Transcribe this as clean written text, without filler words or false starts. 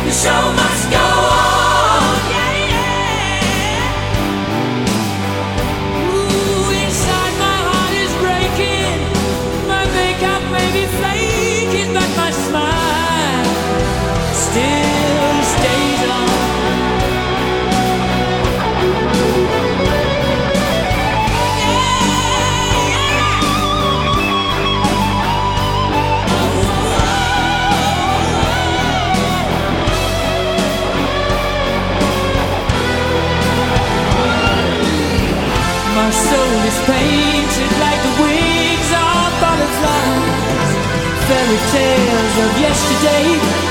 The show must go on. Yeah, yeah. Ooh, inside my heart is breaking. My makeup may be flaking, but my smile still stays on. My soul is painted like the wings of butterflies, fairy tales of yesterday.